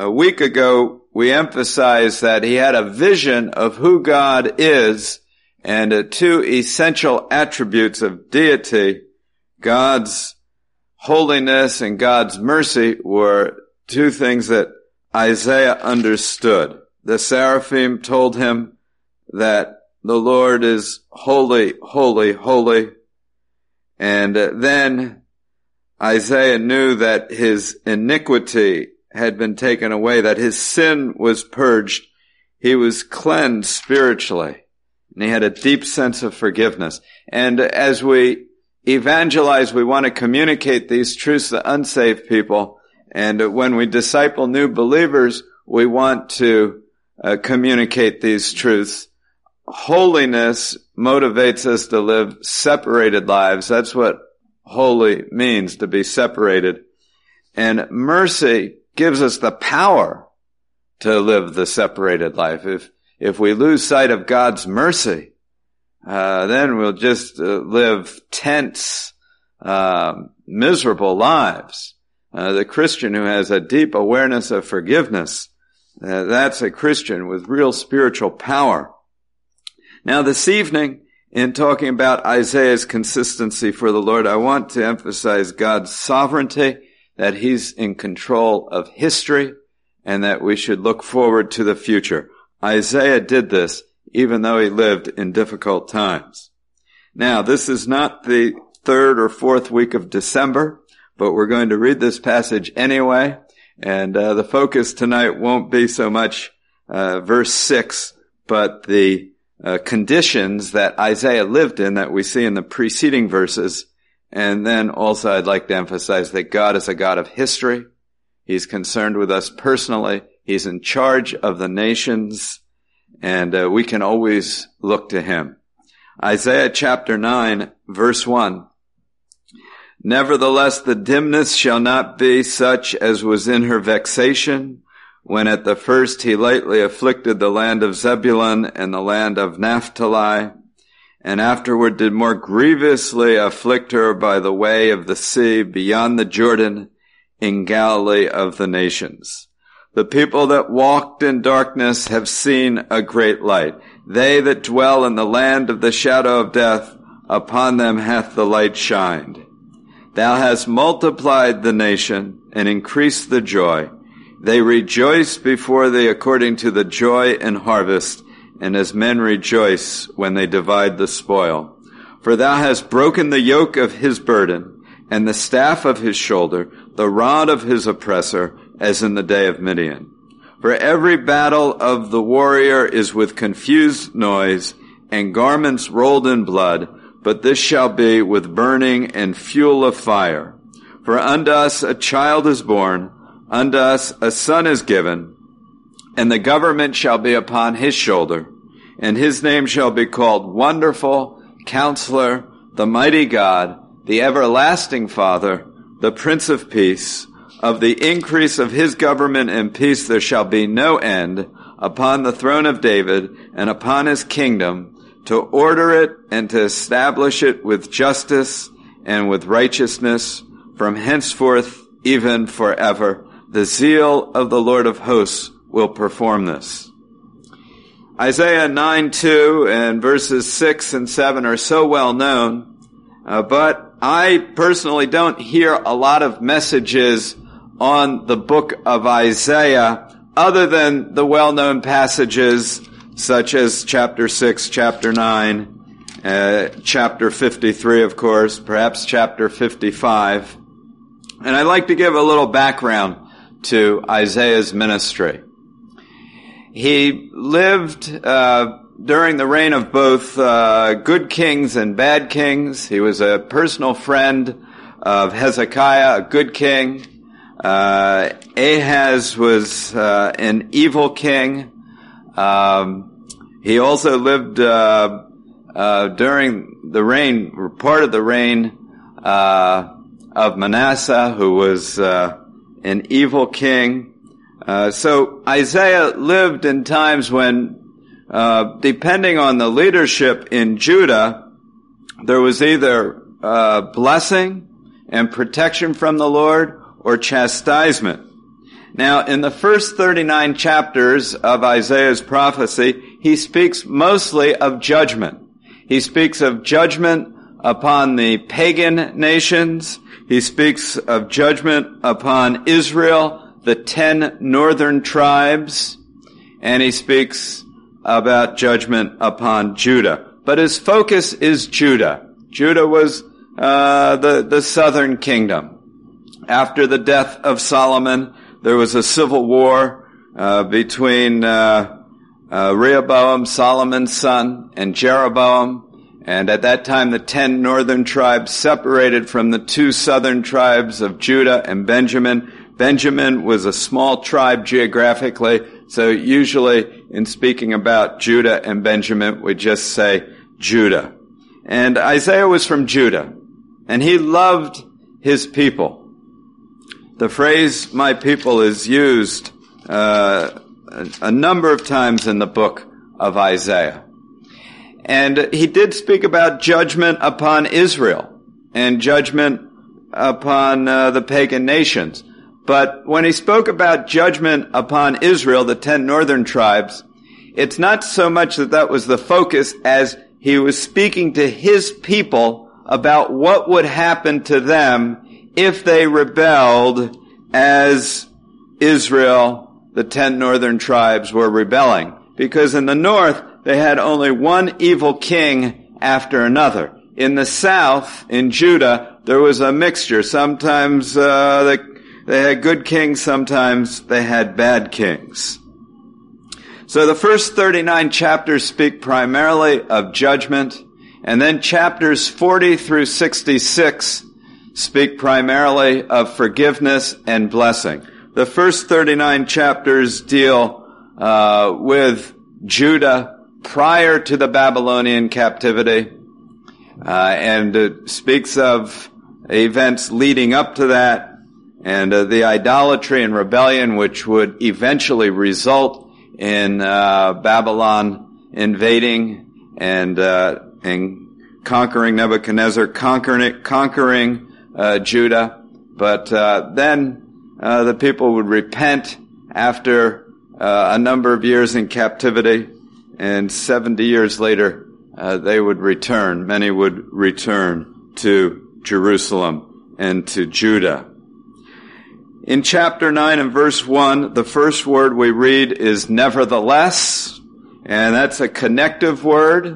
A week ago, we emphasized that he had a vision of who God is and two essential attributes of deity. God's holiness and God's mercy were two things that Isaiah understood. The seraphim told him that the Lord is holy, holy, holy. And then Isaiah knew that his iniquity had been taken away, that his sin was purged. He was cleansed spiritually, and he had a deep sense of forgiveness. And as we evangelize, we want to communicate these truths to unsaved people. And when we disciple new believers, we want to communicate these truths. Holiness motivates us to live separated lives. That's what holy means, to be separated. And mercy gives us the power to live the separated life. If we lose sight of God's mercy, then we'll just live tense, miserable lives. The Christian who has a deep awareness of forgiveness, that's a Christian with real spiritual power. Now this evening, in talking about Isaiah's consistency for the Lord, I want to emphasize God's sovereignty, that he's in control of history, and that we should look forward to the future. Isaiah did this even though he lived in difficult times. Now, this is not the third or fourth week of December, but we're going to read this passage anyway, and the focus tonight won't be so much verse 6, but the conditions that Isaiah lived in that we see in the preceding verses. And then also I'd like to emphasize that God is a God of history. He's concerned with us personally. He's in charge of the nations, and we can always look to him. Isaiah chapter 9, verse 1. Nevertheless, the dimness shall not be such as was in her vexation, when at the first he lightly afflicted the land of Zebulun and the land of Naphtali, and afterward did more grievously afflict her by the way of the sea beyond the Jordan in Galilee of the nations. The people that walked in darkness have seen a great light. They that dwell in the land of the shadow of death, upon them hath the light shined. Thou hast multiplied the nation and increased the joy. They rejoice before thee according to the joy and harvest, and as men rejoice when they divide the spoil. For thou hast broken the yoke of his burden, and the staff of his shoulder, the rod of his oppressor, as in the day of Midian. For every battle of the warrior is with confused noise, and garments rolled in blood, but this shall be with burning and fuel of fire. For unto us a child is born, unto us a son is given, and the government shall be upon his shoulder, and his name shall be called Wonderful, Counselor, the Mighty God, the Everlasting Father, the Prince of Peace. Of the increase of his government and peace there shall be no end, upon the throne of David and upon his kingdom, to order it and to establish it with justice and with righteousness from henceforth even forever. The zeal of the Lord of hosts will perform this. Isaiah 9:2 and verses 6 and 7 are so well known, but I personally don't hear a lot of messages on the book of Isaiah other than the well-known passages such as chapter 6, chapter 9, chapter 53, of course, perhaps chapter 55. And I'd like to give a little background to Isaiah's ministry. He lived during the reign of both good kings and bad kings. He was a personal friend of Hezekiah, a good king. Ahaz was an evil king. He also lived during the reign, or part of the reign of Manasseh, who was an evil king. So Isaiah lived in times when, depending on the leadership in Judah, there was either blessing and protection from the Lord or chastisement. Now, in the first 39 chapters of Isaiah's prophecy, he speaks mostly of judgment. He speaks of judgment upon the pagan nations. He speaks of judgment upon Israel, the 10 northern tribes, and he speaks about judgment upon Judah. But his focus is Judah. Judah was the southern kingdom. After the death of Solomon, there was a civil war between Rehoboam, Solomon's son, and Jeroboam. And at that time, the 10 northern tribes separated from the 2 southern tribes of Judah and Benjamin. Benjamin was a small tribe geographically, so usually in speaking about Judah and Benjamin, we just say Judah. And Isaiah was from Judah, and he loved his people. The phrase, my people, is used a number of times in the book of Isaiah. And he did speak about judgment upon Israel and judgment upon the pagan nations. But when he spoke about judgment upon Israel, the 10 northern tribes, it's not so much that was the focus as he was speaking to his people about what would happen to them if they rebelled as Israel, the 10 northern tribes, were rebelling. Because in the north, they had only one evil king after another. In the south, in Judah, there was a mixture. Sometimes they had good kings, sometimes they had bad kings. So the first 39 chapters speak primarily of judgment, and then chapters 40 through 66 speak primarily of forgiveness and blessing. The first 39 chapters deal with Judah prior to the Babylonian captivity, and it speaks of events leading up to that, and the idolatry and rebellion which would eventually result in Babylon invading and conquering Nebuchadnezzar, conquering Judah. But then the people would repent after a number of years in captivity, and 70 years later they would return. Many would return to Jerusalem and to Judah. In chapter 9 and verse 1, the first word we read is nevertheless, and that's a connective word.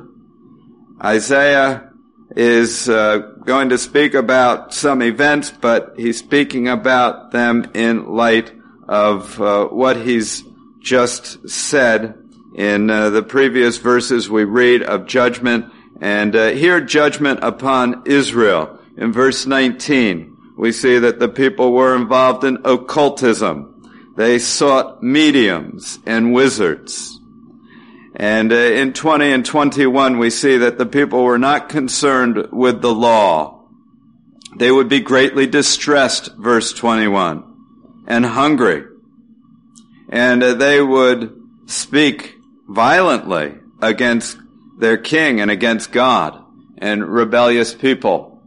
Isaiah is going to speak about some events, but he's speaking about them in light of what he's just said in the previous verses we read of judgment, and here judgment upon Israel. In verse 19, we see that the people were involved in occultism. They sought mediums and wizards. And in 20 and 21, we see that the people were not concerned with the law. They would be greatly distressed, verse 21, and hungry. And they would speak violently against their king and against God. And rebellious people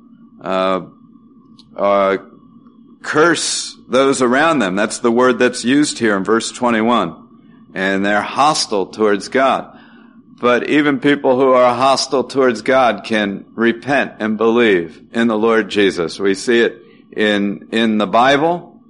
curse those around them. That's the word that's used here in verse 21. And they're hostile towards God. But even people who are hostile towards God can repent and believe in the Lord Jesus. We see it in the Bible,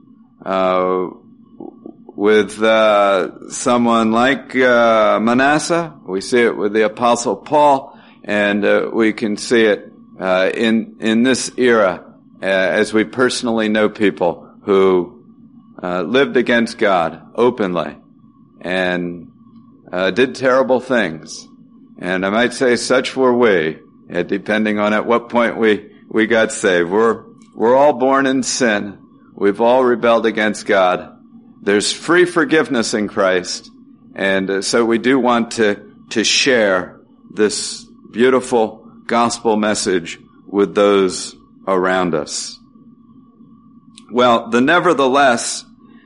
with someone like Manasseh. We see it with the Apostle Paul, and we can see it in this era as we personally know people who lived against God openly and did terrible things. And I might say such were we, depending on at what point we got saved. We're all born in sin. We've all rebelled against God. There's free forgiveness in Christ. And so we do want to share this beautiful gospel message with those around us. Well, the nevertheless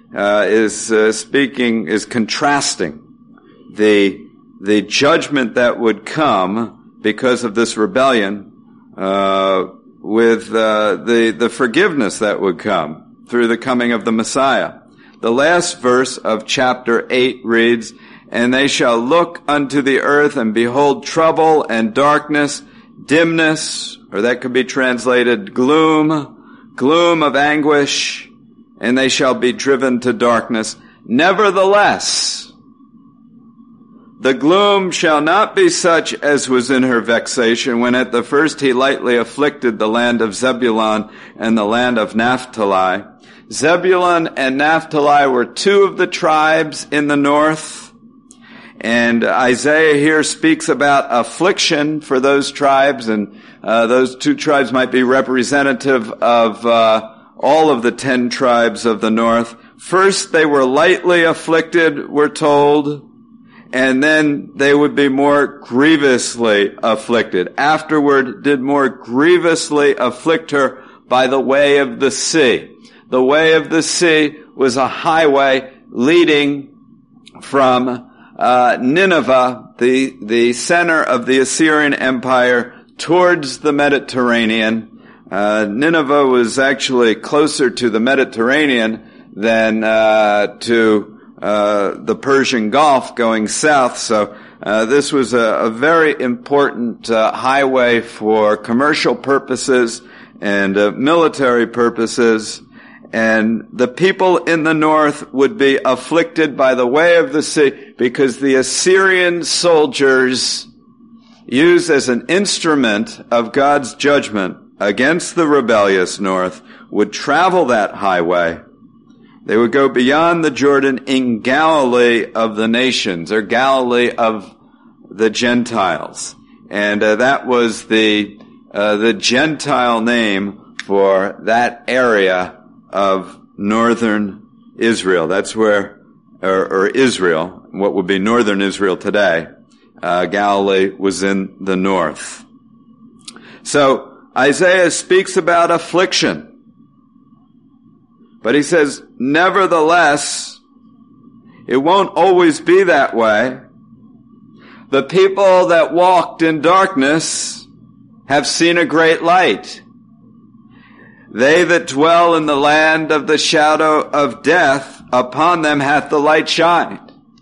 is contrasting the judgment that would come because of this rebellion with the forgiveness that would come through the coming of the Messiah. the last verse of chapter 8 reads, "And they shall look unto the earth and behold trouble and darkness, dimness," or that could be translated gloom, gloom of anguish, and they shall be driven to darkness. Nevertheless, the gloom shall not be such as was in her vexation, when at the first he lightly afflicted the land of Zebulun and the land of Naphtali. Zebulun and Naphtali were two of the tribes in the north, and Isaiah here speaks about affliction for those tribes, and those two tribes might be representative of all of the 10 tribes of the north. First, they were lightly afflicted, we're told, and then they would be more grievously afflicted. Afterward, did more grievously afflict her by the way of the sea. The way of the sea was a highway leading from Nineveh, the center of the Assyrian Empire, towards the Mediterranean. Nineveh was actually closer to the Mediterranean than to the Persian Gulf going south. So this was a very important highway for commercial purposes and military purposes. And the people in the north would be afflicted by the way of the sea because the Assyrian soldiers, used as an instrument of God's judgment against the rebellious north, would travel that highway. They would go beyond the Jordan in Galilee of the nations, or Galilee of the Gentiles. And that was the Gentile name for that area of northern Israel. That's where, or Israel, what would be northern Israel today. Galilee was in the north. So Isaiah speaks about affliction. But he says, nevertheless, it won't always be that way. The people that walked in darkness have seen a great light. They that dwell in the land of the shadow of death, upon them hath the light shined.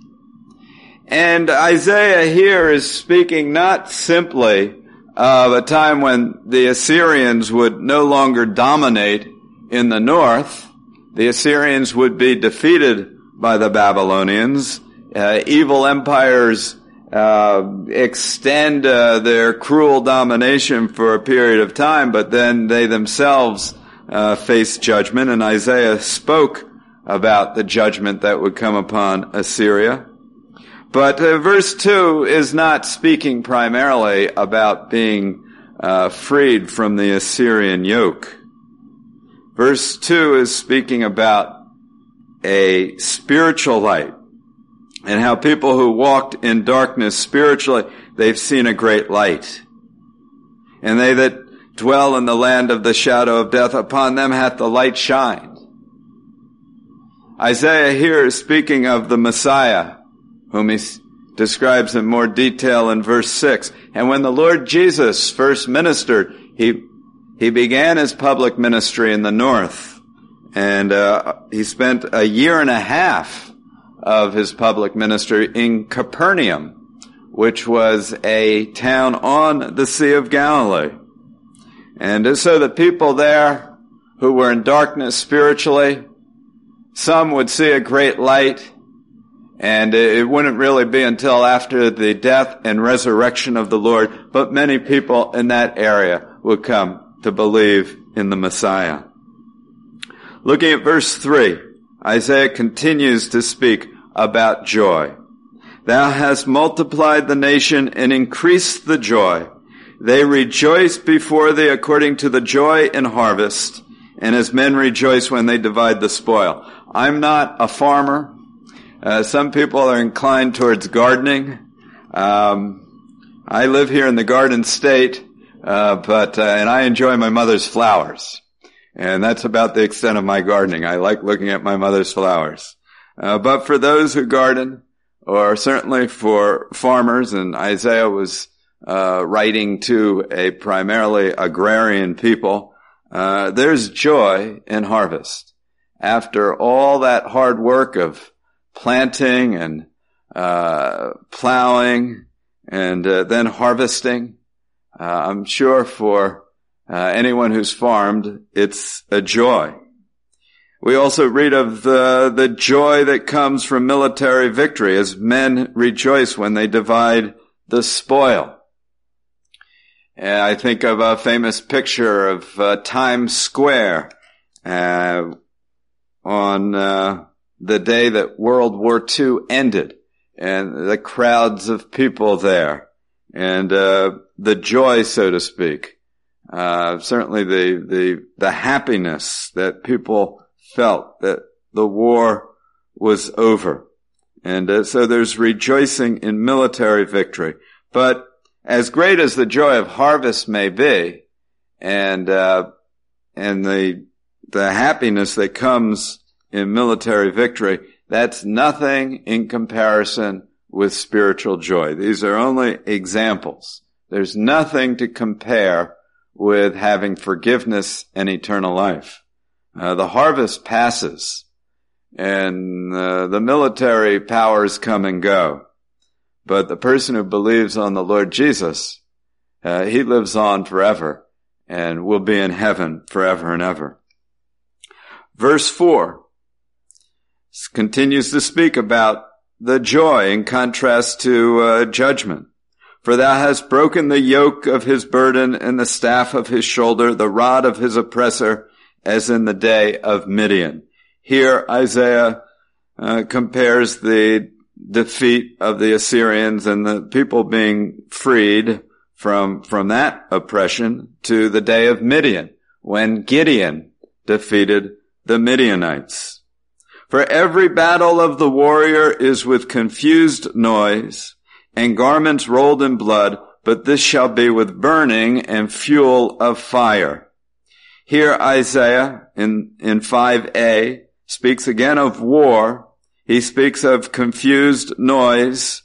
And Isaiah here is speaking not simply of a time when the Assyrians would no longer dominate in the north. The Assyrians would be defeated by the Babylonians. Evil empires extend their cruel domination for a period of time, but then they themselves face judgment, and Isaiah spoke about the judgment that would come upon Assyria. But verse 2 is not speaking primarily about being freed from the Assyrian yoke. Verse 2 is speaking about a spiritual light, and how people who walked in darkness spiritually, they've seen a great light. And they that dwell in the land of the shadow of death, upon them hath the light shined. Isaiah here is speaking of the Messiah, whom he describes in more detail in verse 6. And when the Lord Jesus first ministered, he began his public ministry in the north, and he spent a year and a half of his public ministry in Capernaum, which was a town on the Sea of Galilee. And so the people there who were in darkness spiritually, some would see a great light, and it wouldn't really be until after the death and resurrection of the Lord, but many people in that area would come to believe in the Messiah. Looking at verse 3, Isaiah continues to speak about joy. Thou hast multiplied the nation and increased the joy. They rejoice before thee according to the joy in harvest, and as men rejoice when they divide the spoil. I'm not a farmer. Some people are inclined towards gardening. I live here in the Garden State, but I enjoy my mother's flowers. And that's about the extent of my gardening. I like looking at my mother's flowers. But for those who garden, or certainly for farmers, and Isaiah was writing to a primarily agrarian people, there's joy in harvest. after all that hard work of planting and plowing and then harvesting, I'm sure for anyone who's farmed, it's a joy. We also read of the joy that comes from military victory as men rejoice when they divide the spoil. And I think of a famous picture of Times Square on the day that World War II ended, and the crowds of people there, and the joy, so to speak. Certainly the happiness that people felt that the war was over. And so there's rejoicing in military victory. But as great as the joy of harvest may be, and the happiness that comes in military victory, that's nothing in comparison with spiritual joy. These are only examples. There's nothing to compare with having forgiveness and eternal life. The harvest passes, and the military powers come and go. But the person who believes on the Lord Jesus, he lives on forever and will be in heaven forever and ever. Verse 4 continues to speak about the joy in contrast to judgment. For thou hast broken the yoke of his burden and the staff of his shoulder, the rod of his oppressor, as in the day of Midian. Here Isaiah compares the defeat of the Assyrians and the people being freed from that oppression to the day of Midian, when Gideon defeated the Midianites. For every battle of the warrior is with confused noise and garments rolled in blood, but this shall be with burning and fuel of fire. Here Isaiah in 5a speaks again of war. He speaks of confused noise.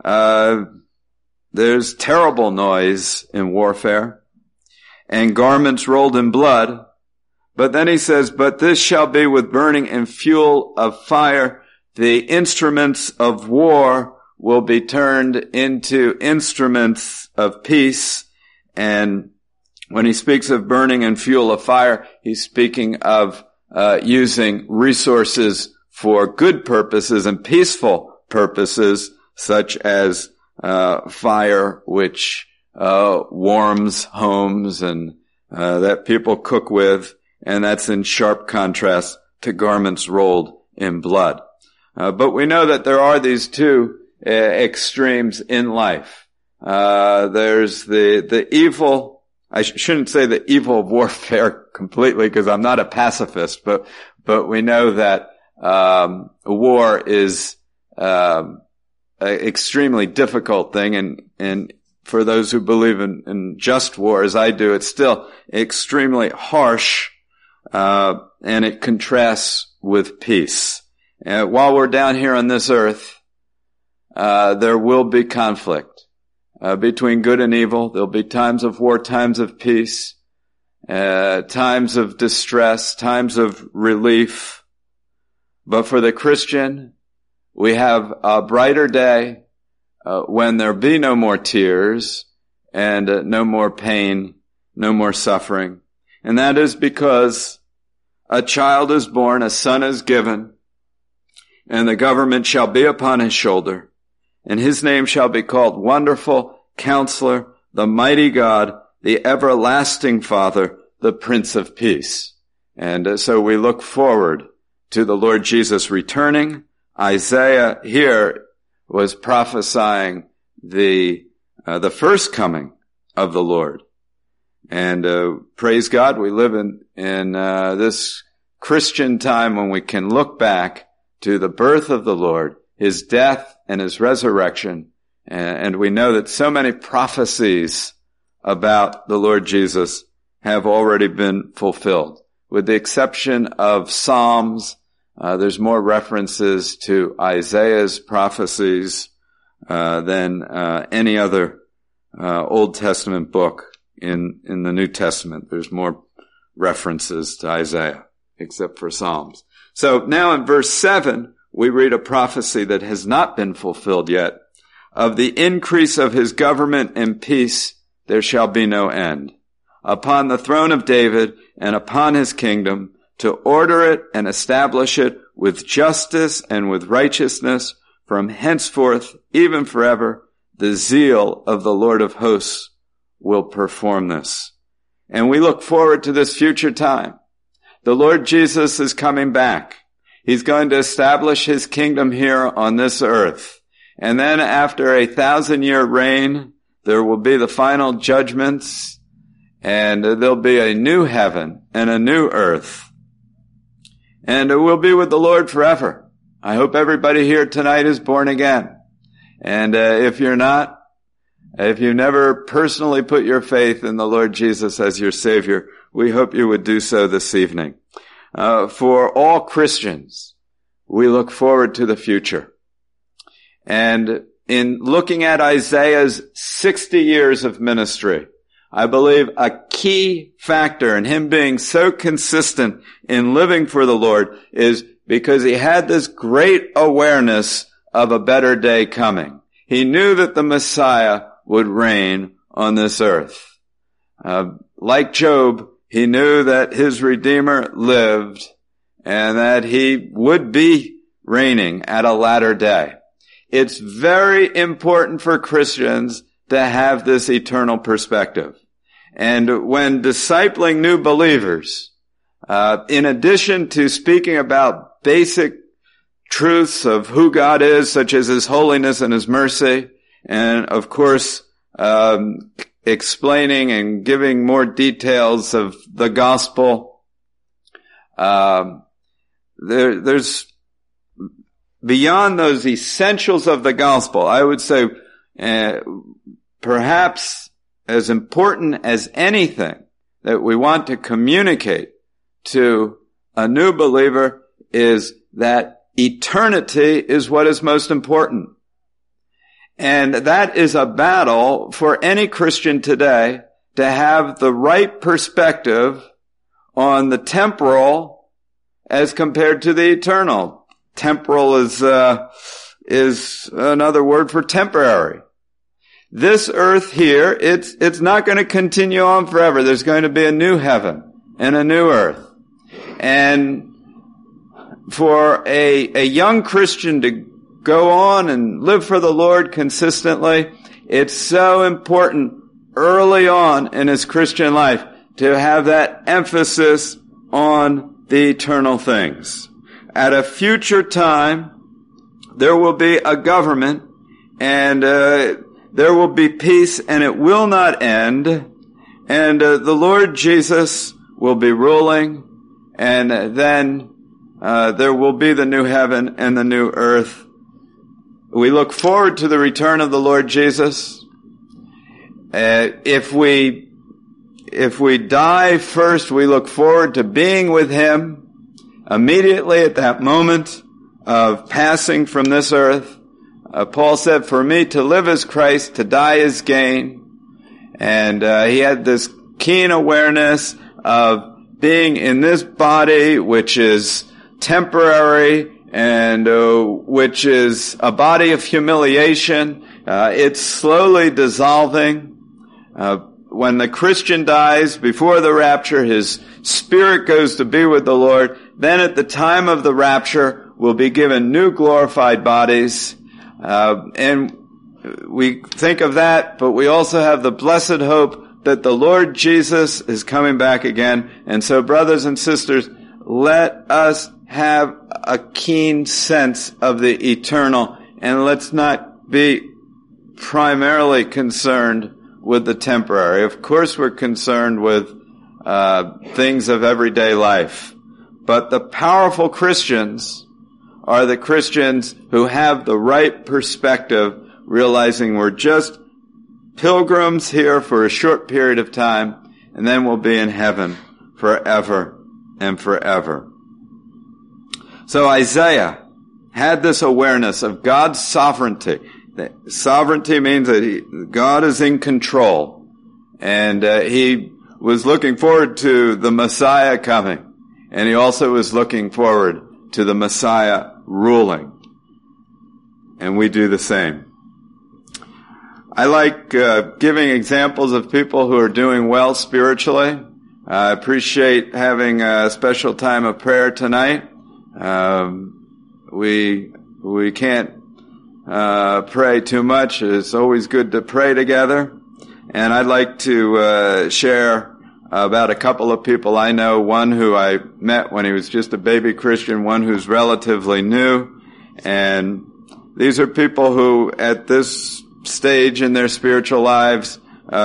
There's terrible noise in warfare and garments rolled in blood. But then he says, but this shall be with burning and fuel of fire. The instruments of war will be turned into instruments of peace. And when he speaks of burning and fuel of fire, he's speaking of using resources for good purposes and peaceful purposes, such as fire, which warms homes and that people cook with, and that's in sharp contrast to garments rolled in blood. But we know that there are these two extremes in life. There's the evil. I shouldn't say the evil of warfare completely, because I'm not a pacifist, but we know that war is an extremely difficult thing, and for those who believe in just war, as I do, it's still extremely harsh, and it contrasts with peace. While we're down here on this earth, there will be conflict between good and evil. There'll be times of war, times of peace, times of distress, times of relief. But for the Christian, we have a brighter day when there be no more tears and no more pain, no more suffering. And that is because a child is born, a son is given, and the government shall be upon his shoulder. And his name shall be called Wonderful, Counselor, the Mighty God, the Everlasting Father, the Prince of Peace. And so we look forward to the Lord Jesus returning. Isaiah here was prophesying the first coming of the Lord. And praise God, we live in this Christian time when we can look back to the birth of the Lord, his death and his resurrection. And we know that so many prophecies about the Lord Jesus have already been fulfilled. With the exception of Psalms, there's more references to Isaiah's prophecies than any other Old Testament book in the New Testament. There's more references to Isaiah, except for Psalms. So now in verse 7, we read a prophecy that has not been fulfilled yet. Of the increase of his government and peace, there shall be no end. Upon the throne of David and upon his kingdom, to order it and establish it with justice and with righteousness from henceforth, even forever. The zeal of the Lord of hosts will perform this. And we look forward to this future time. The Lord Jesus is coming back. He's going to establish his kingdom here on this earth. And then after a 1,000-year reign, there will be the final judgments, and there'll be a new heaven and a new earth. And we'll be with the Lord forever. I hope everybody here tonight is born again. And if you're not, if you never personally put your faith in the Lord Jesus as your Savior, we hope you would do so this evening. For all Christians, we look forward to the future. And in looking at Isaiah's 60 years of ministry, I believe a key factor in him being so consistent in living for the Lord is because he had this great awareness of a better day coming. He knew that the Messiah would reign on this earth. Like Job, he knew that his Redeemer lived and that he would be reigning at a latter day. It's very important for Christians to have this eternal perspective. And when discipling new believers, in addition to speaking about basic truths of who God is, such as his holiness and his mercy, and of course, explaining and giving more details of the gospel, there's beyond those essentials of the gospel, I would say, perhaps as important as anything that we want to communicate to a new believer is that eternity is what is most important. And that is a battle for any Christian today to have the right perspective on the temporal as compared to the eternal. Temporal is another word for temporary. This earth here, it's not going to continue on forever. There's going to be a new heaven and a new earth. And for a young Christian to go on and live for the Lord consistently, it's so important early on in his Christian life to have that emphasis on the eternal things. At a future time, there will be a government and there will be peace and it will not end. And the Lord Jesus will be ruling, and then there will be the new heaven and the new earth. We look forward to the return of the Lord Jesus. If we die first, we look forward to being with him immediately at that moment of passing from this earth. Paul said, "For me to live is Christ, to die is gain." And he had this keen awareness of being in this body, which is temporary and which is a body of humiliation. It's slowly dissolving. When the Christian dies before the rapture, his spirit goes to be with the Lord. Then at the time of the rapture, we'll be given new glorified bodies. And we think of that, but we also have the blessed hope that the Lord Jesus is coming back again. And so, brothers and sisters, let us have a keen sense of the eternal, and let's not be primarily concerned with the temporary. Of course, we're concerned with things of everyday life, but the powerful Christians are the Christians who have the right perspective, realizing we're just pilgrims here for a short period of time, and then we'll be in heaven forever and forever. So Isaiah had this awareness of God's sovereignty. Sovereignty means that God is in control, and he was looking forward to the Messiah coming, and he also was looking forward to the Messiah ruling. And we do the same. I like giving examples of people who are doing well spiritually. I appreciate having a special time of prayer tonight. We can't pray too much. It's always good to pray together. And I'd like to share about a couple of people I know, one who I met when he was just a baby Christian, one who's relatively new. And these are people who, at this stage in their spiritual lives,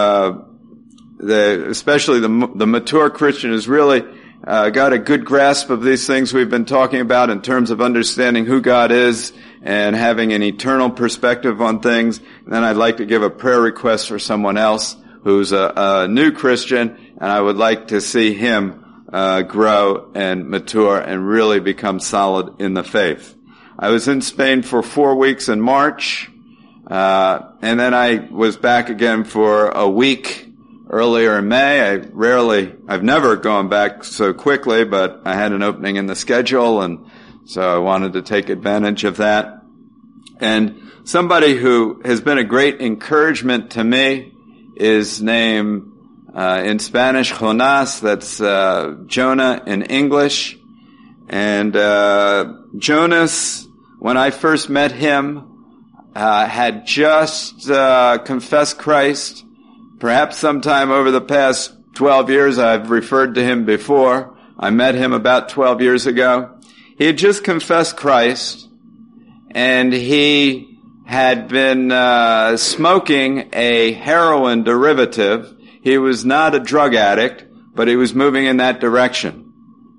especially the mature Christian has really got a good grasp of these things we've been talking about in terms of understanding who God is and having an eternal perspective on things. And then I'd like to give a prayer request for someone else who's a new Christian, and I would like to see him grow and mature and really become solid in the faith. I was in Spain for 4 weeks in March, and then I was back again for a week earlier in May. I've never gone back so quickly, but I had an opening in the schedule, and so I wanted to take advantage of that. And somebody who has been a great encouragement to me is named, in Spanish, Jonas. That's Jonah in English. And Jonas, when I first met him, had just confessed Christ. Perhaps sometime over the past 12 years, I've referred to him before. I met him about 12 years ago. He had just confessed Christ, and he had been smoking a heroin derivative. He was not a drug addict, but he was moving in that direction.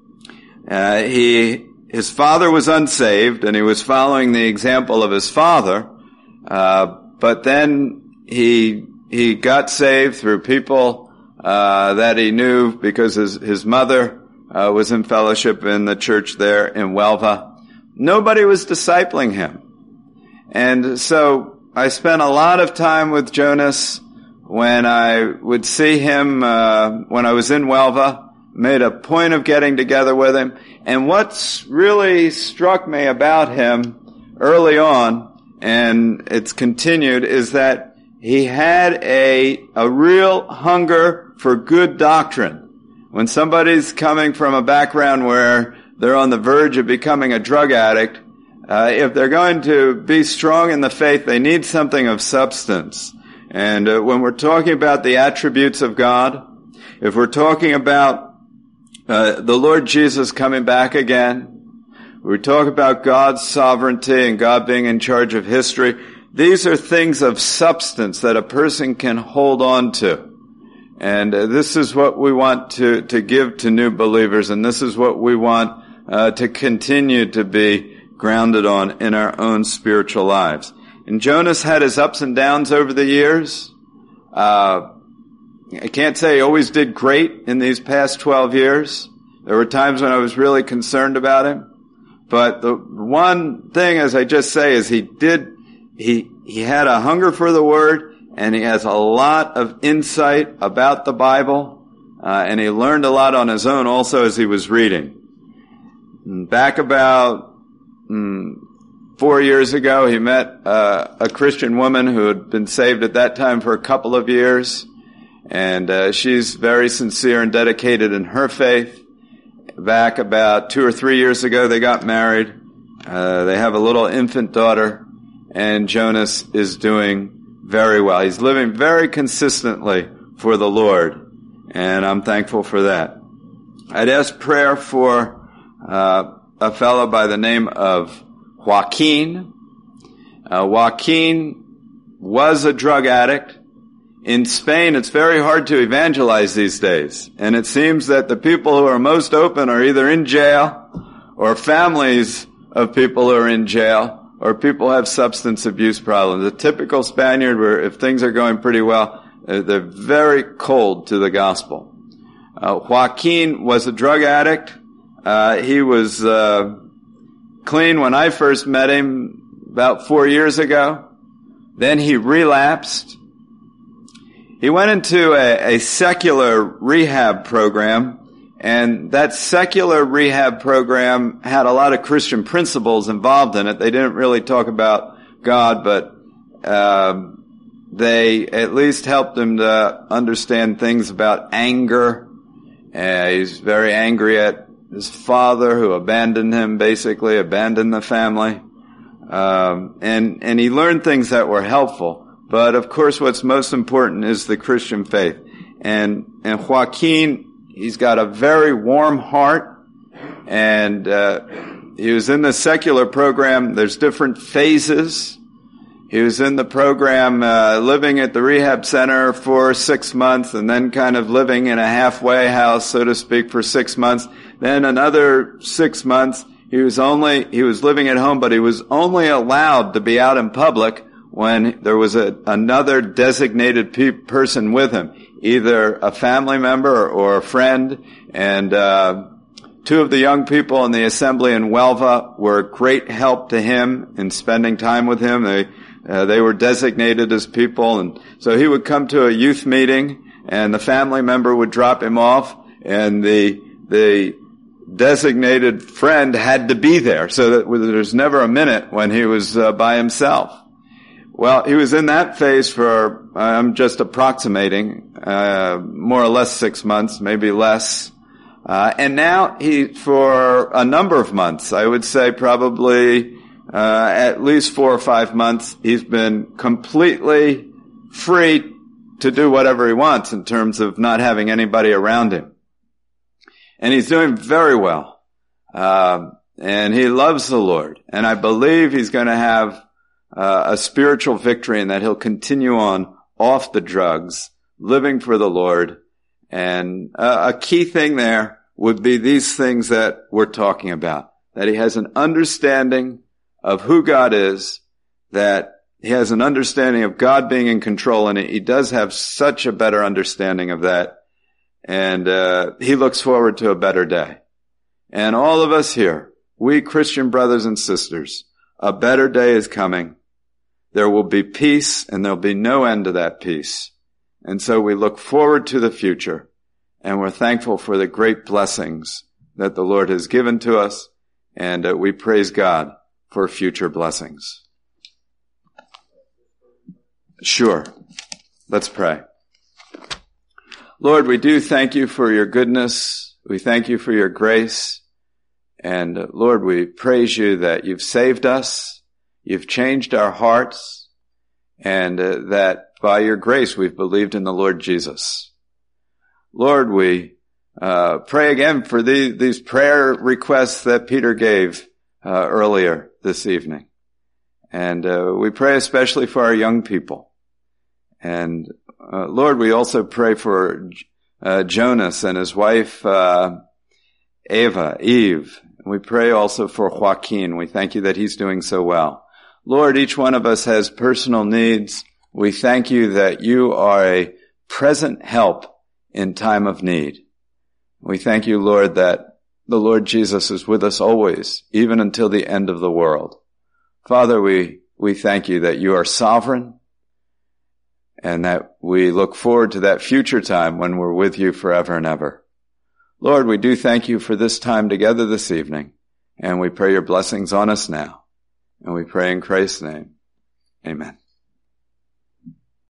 His father was unsaved, and he was following the example of his father, but then he got saved through people that he knew because his mother was in fellowship in the church there in Huelva. Nobody was discipling him. And so I spent a lot of time with Jonas when I would see him when I was in Huelva, made a point of getting together with him. And what's really struck me about him early on, and it's continued, is that he had a real hunger for good doctrine. When somebody's coming from a background where they're on the verge of becoming a drug addict, if they're going to be strong in the faith, they need something of substance. And when we're talking about the attributes of God, if we're talking about the Lord Jesus coming back again, we talk about God's sovereignty and God being in charge of history, these are things of substance that a person can hold on to. And this is what we want to give to new believers, and this is what we want to continue to be grounded on in our own spiritual lives. And Jonas had his ups and downs over the years. I can't say he always did great in these past 12 years. There were times when I was really concerned about him. But the one thing, as I just say, is he had a hunger for the Word, and he has a lot of insight about the Bible, and he learned a lot on his own also as he was reading. Back about 4 years ago, he met a Christian woman who had been saved at that time for a couple of years, and she's very sincere and dedicated in her faith. Back about 2 or 3 years ago, they got married. They have a little infant daughter, and Jonas is doing very well. He's living very consistently for the Lord, and I'm thankful for that. I'd ask prayer for a fellow by the name of Joaquin. Joaquin was a drug addict. In Spain, it's very hard to evangelize these days, and it seems that the people who are most open are either in jail, or families of people who are in jail, or people have substance abuse problems. The typical Spaniard, where if things are going pretty well, they're very cold to the gospel. Joaquin was a drug addict. He was clean when I first met him about 4 years ago. Then he relapsed. He went into a secular rehab program, And that secular rehab program had a lot of Christian principles involved in it. They didn't really talk about God, but they at least helped him to understand things about anger. He's very angry at his father who abandoned him, basically abandoned the family. And he learned things that were helpful. But of course what's most important is the Christian faith. And Joaquin, he's got a very warm heart, and he was in the secular program. There's different phases. He was in the program living at the rehab center for 6 months, and then kind of living in a halfway house, so to speak, for 6 months. Then another 6 months, he was living at home, but he was only allowed to be out in public when there was another designated person with him, either a family member or a friend. And two of the young people in the assembly in Huelva were a great help to him in spending time with him. They were designated as people, and so he would come to a youth meeting, and the family member would drop him off, and the designated friend had to be there, so that there's never a minute when he was by himself. Well, he was in that phase for, I'm just approximating, more or less 6 months, maybe less. And now for a number of months, I would say probably, at least 4 or 5 months, he's been completely free to do whatever he wants in terms of not having anybody around him. And he's doing very well. And he loves the Lord. And I believe he's going to have a spiritual victory, and that he'll continue on off the drugs, living for the Lord. And a key thing there would be these things that we're talking about, that he has an understanding of who God is, that he has an understanding of God being in control, and he does have such a better understanding of that. And he looks forward to a better day. And all of us here, we Christian brothers and sisters, a better day is coming. There will be peace, and there'll be no end to that peace. And so we look forward to the future, and we're thankful for the great blessings that the Lord has given to us, and we praise God for future blessings. Sure. Let's pray. Lord, we do thank you for your goodness. We thank you for your grace. And Lord, we praise you that you've saved us. You've changed our hearts, and that by your grace we've believed in the Lord Jesus. Lord, we pray again for these prayer requests that Peter gave earlier this evening. And we pray especially for our young people. And Lord, we also pray for Jonas and his wife Eve. We pray also for Joaquin. We thank you that he's doing so well. Lord, each one of us has personal needs. We thank you that you are a present help in time of need. We thank you, Lord, that the Lord Jesus is with us always, even until the end of the world. Father, we thank you that you are sovereign, and that we look forward to that future time when we're with you forever and ever. Lord, we do thank you for this time together this evening, and we pray your blessings on us now. And we pray in Christ's name. Amen.